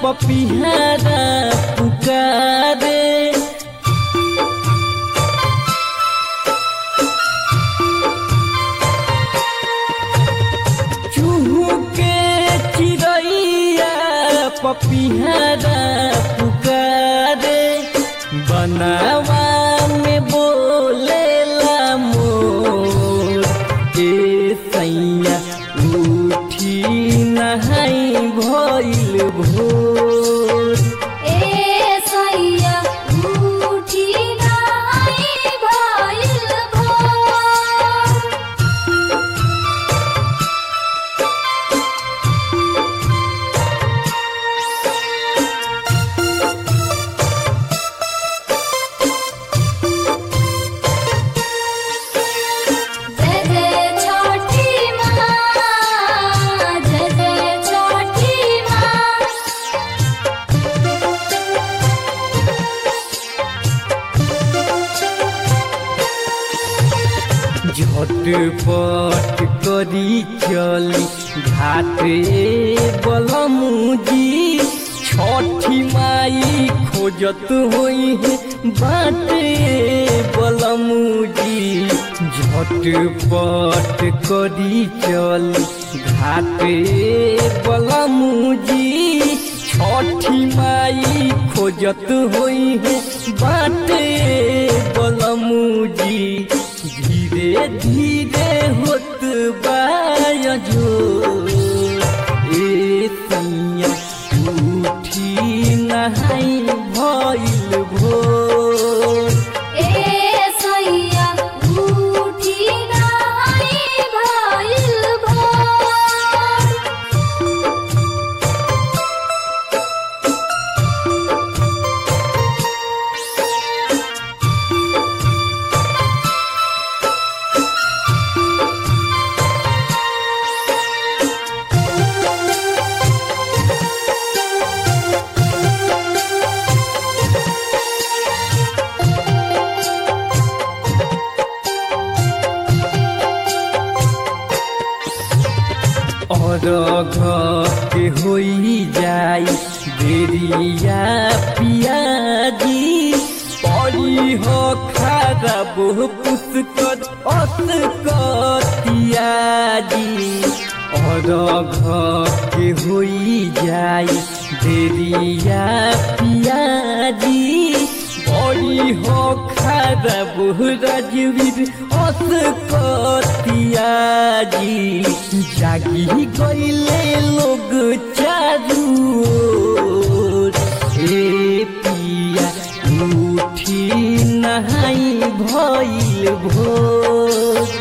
पपिहारा पुकारे चूहू के चिड़ैया पपिहारा पुकारे बनावा में बोलेला मोर ए सैया उठी नहाई भइल भोर ए सैया उठी नहाई भइल भोर जय जय छठी माँ जय जय छठी माँ झटपट करी चली घाटे बलमुजी छठी माई खोजत होई है बाटे बलमुजी झटपट करी चली घाटे बलमुजी छठी माई खोजत होई है बाटे बलमुजी धीरे धीरे होत बायजो ए सैया उठी नहाई भइल भोर ए सैया उठी नहाई भइल भोर और के होई जाई देरिया पियाजी पड़ी हो खराब पुष्कर असकतियाजी और के होई जाई देरिया पियाजी पड़ी हो खराब राजवीर असकतियाजी जागी गईले लोग चारू ओर ए पिया उठी नहाई भइल भोर